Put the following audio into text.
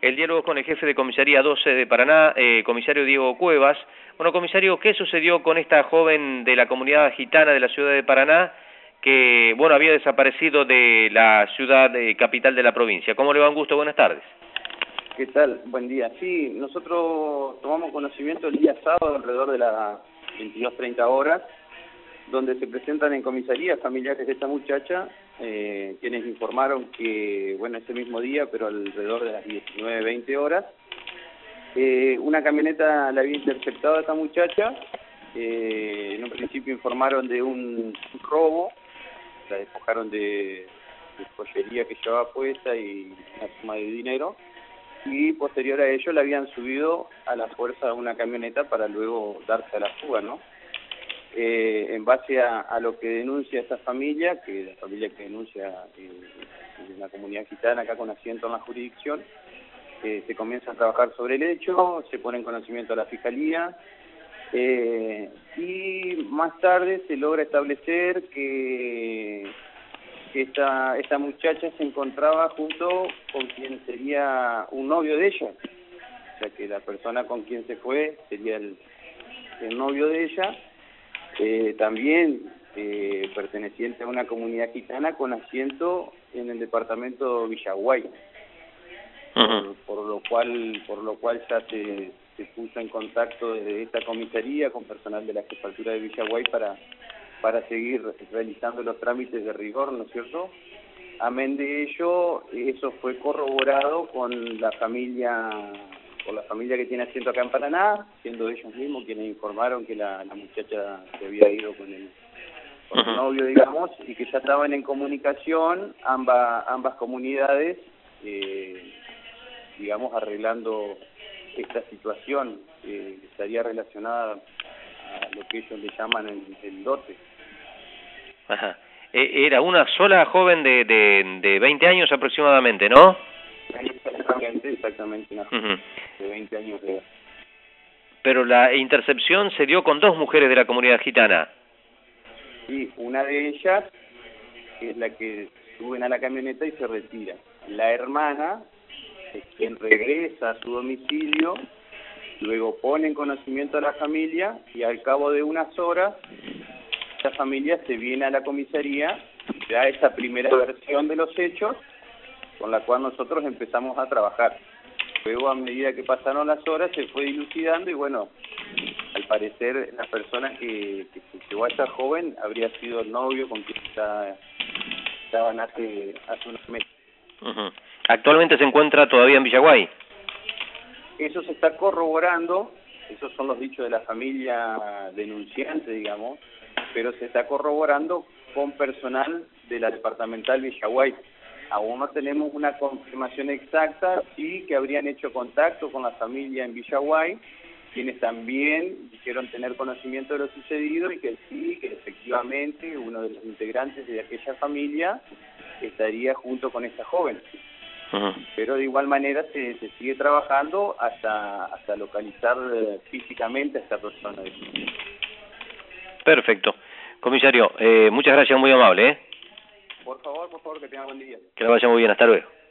el diálogo con el jefe de comisaría 12 de Paraná, comisario Diego Cuevas. Bueno, comisario, ¿qué sucedió con esta joven de la comunidad gitana de la ciudad de Paraná que, bueno, había desaparecido de la ciudad capital de la provincia? ¿Cómo le va? Un gusto, buenas tardes. ¿Qué tal? Buen día. Sí, nosotros tomamos conocimiento el día sábado alrededor de las 22:30 horas, donde se presentan en comisaría familiares de esta muchacha, quienes informaron que, bueno, ese mismo día, pero alrededor de las 19:20 horas, una camioneta la había interceptado a esta muchacha. En un principio informaron de un robo, la despojaron de joyería que llevaba puesta y una suma de dinero, y posterior a ello la habían subido a la fuerza a una camioneta para luego darse a la fuga, ¿no? En base a lo que denuncia esta familia, que la familia que denuncia la comunidad gitana acá con asiento en la jurisdicción, se comienza a trabajar sobre el hecho, se pone en conocimiento a la fiscalía, y más tarde se logra establecer que esta muchacha se encontraba junto con quien sería un novio de ella, o sea que la persona con quien se fue sería el novio de ella, también perteneciente a una comunidad gitana con asiento en el departamento Villaguay. Por lo cual ya se puso en contacto desde esta comisaría con personal de la jefatura de Villaguay para seguir realizando los trámites de rigor, ¿no es cierto? Amén de ello, eso fue corroborado con la familia que tiene asiento acá en Paraná, siendo ellos mismos quienes informaron que la muchacha se había ido con el novio, digamos, y que ya estaban en comunicación ambas comunidades, digamos, arreglando esta situación que estaría relacionada a lo que ellos le llaman el dote. Ajá. Era una sola joven de 20 años aproximadamente, ¿no? Exactamente, una joven de 20 años de edad. Pero la intercepción se dio con dos mujeres de la comunidad gitana. Sí, una de ellas es la que suben a la camioneta y se retira. La hermana es quien regresa a su domicilio, luego pone en conocimiento a la familia y al cabo de unas horas la familia se viene a la comisaría y da esa primera versión de los hechos con la cual nosotros empezamos a trabajar. Luego, a medida que pasaron las horas, se fue dilucidando y bueno, al parecer la persona que se llevó a esta joven habría sido el novio con quien estaban hace unos meses. ¿Actualmente se encuentra todavía en Villaguay? Eso se está corroborando, esos son los dichos de la familia denunciante, digamos, pero se está corroborando con personal de la departamental Villaguay. Aún no tenemos una confirmación exacta, sí que habrían hecho contacto con la familia en Villaguay, quienes también dijeron tener conocimiento de lo sucedido y que sí, que efectivamente uno de los integrantes de aquella familia estaría junto con esta joven. Pero de igual manera se sigue trabajando hasta localizar físicamente a esta persona. Perfecto. Comisario, muchas gracias, muy amable, Por favor, que tenga buen día. Que la vaya muy bien, hasta luego.